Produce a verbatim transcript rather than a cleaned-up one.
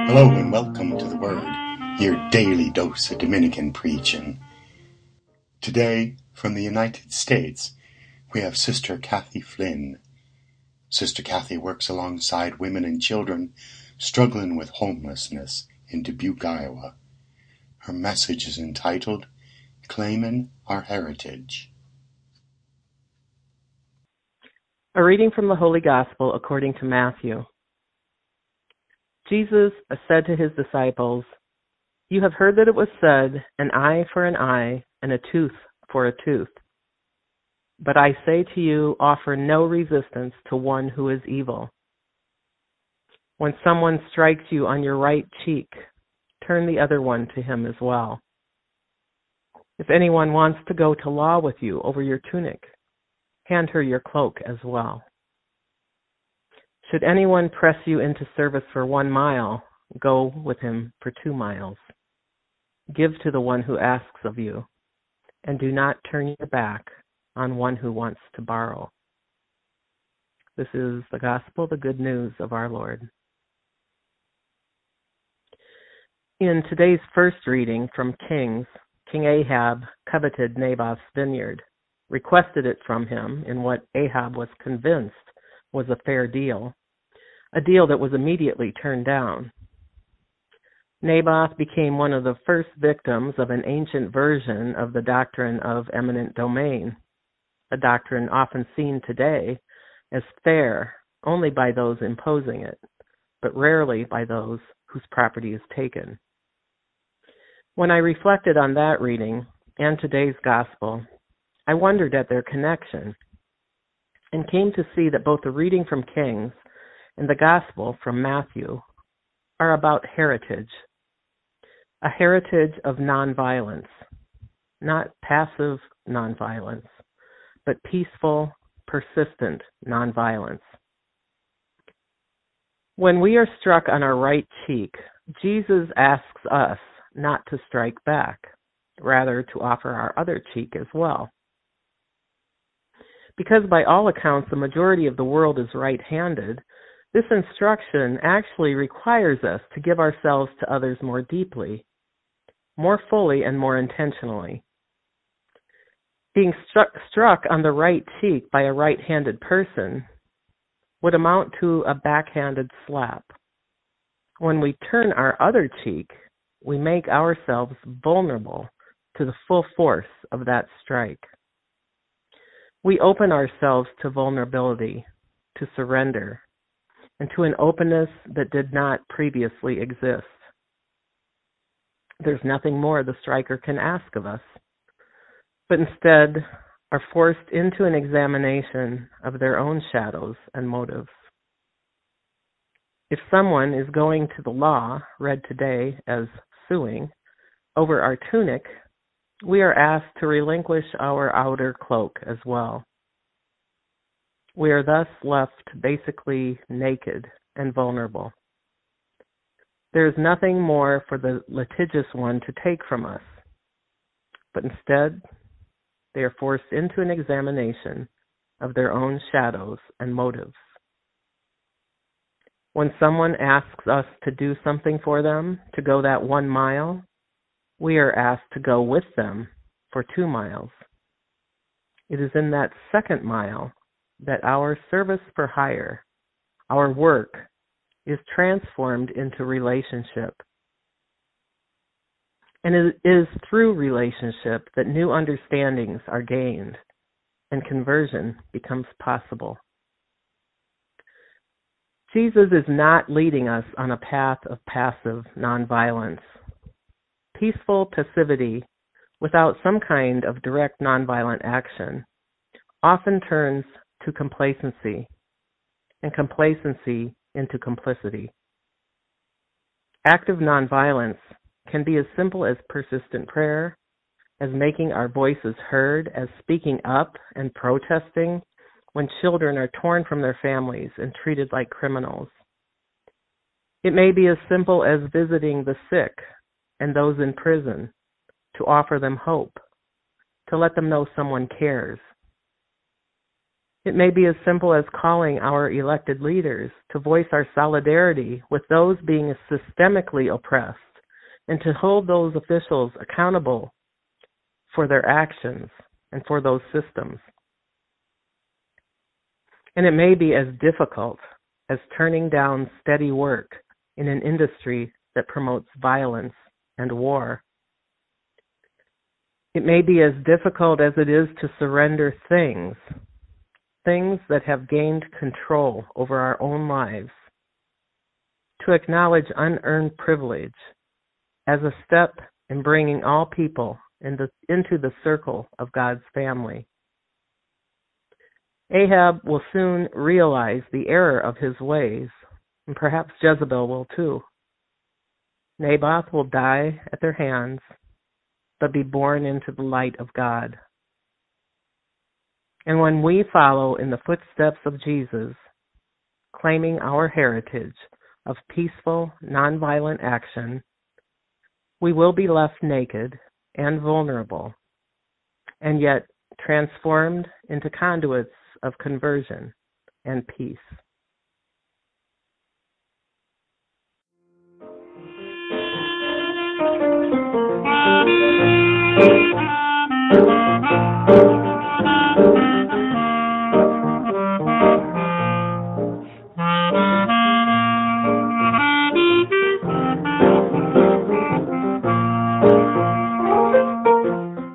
Hello and welcome to The Word, your daily dose of Dominican preaching. Today, from the United States, we have Sister Kathy Flynn. Sister Kathy works alongside women and children struggling with homelessness in Dubuque, Iowa. Her message is entitled, Claiming Our Heritage. A reading from the Holy Gospel according to Matthew. Jesus said to his disciples, "You have heard that it was said, an eye for an eye and a tooth for a tooth. But I say to you, offer no resistance to one who is evil. When someone strikes you on your right cheek, turn the other one to him as well. If anyone wants to go to law with you over your tunic, hand her your cloak as well. Should anyone press you into service for one mile, go with him for two miles. Give to the one who asks of you, and do not turn your back on one who wants to borrow." This is the gospel, the good news of our Lord. In today's first reading from Kings, King Ahab coveted Naboth's vineyard, requested it from him in what Ahab was convinced was a fair deal, a deal that was immediately turned down. Naboth became one of the first victims of an ancient version of the doctrine of eminent domain, a doctrine often seen today as fair only by those imposing it, but rarely by those whose property is taken. When I reflected on that reading and today's gospel, I wondered at their connection and came to see that both the reading from Kings and the gospel from Matthew are about heritage, a heritage of nonviolence, not passive nonviolence, but peaceful, persistent nonviolence. When we are struck on our right cheek, Jesus asks us not to strike back, rather to offer our other cheek as well. Because by all accounts the majority of the world is right-handed, this instruction actually requires us to give ourselves to others more deeply, more fully, and more intentionally. Being struck, struck on the right cheek by a right-handed person would amount to a backhanded slap. When we turn our other cheek, we make ourselves vulnerable to the full force of that strike. We open ourselves to vulnerability, to surrender, and to an openness that did not previously exist. There's nothing more the striker can ask of us, but instead are forced into an examination of their own shadows and motives. If someone is going to the law, read today as suing, over our tunic, we are asked to relinquish our outer cloak as well. We are thus left basically naked and vulnerable. There is nothing more for the litigious one to take from us, but instead they are forced into an examination of their own shadows and motives. When someone asks us to do something for them, to go that one mile, we are asked to go with them for two miles. It is in that second mile that our service for hire, our work, is transformed into relationship. And it is through relationship that new understandings are gained and conversion becomes possible. Jesus is not leading us on a path of passive nonviolence. Peaceful passivity without some kind of direct nonviolent action often turns to complacency, and complacency into complicity. Active nonviolence can be as simple as persistent prayer, as making our voices heard, as speaking up and protesting when children are torn from their families and treated like criminals. It may be as simple as visiting the sick and those in prison to offer them hope, to let them know someone cares. It may be as simple as calling our elected leaders to voice our solidarity with those being systemically oppressed and to hold those officials accountable for their actions and for those systems. And it may be as difficult as turning down steady work in an industry that promotes violence and war. It may be as difficult as it is to surrender things, things that have gained control over our own lives, to acknowledge unearned privilege as a step in bringing all people in the, into the circle of God's family. Ahab will soon realize the error of his ways, and perhaps Jezebel will too. Naboth will die at their hands, but be born into the light of God. And when we follow in the footsteps of Jesus, claiming our heritage of peaceful, nonviolent action, we will be left naked and vulnerable, and yet transformed into conduits of conversion and peace. Thank you.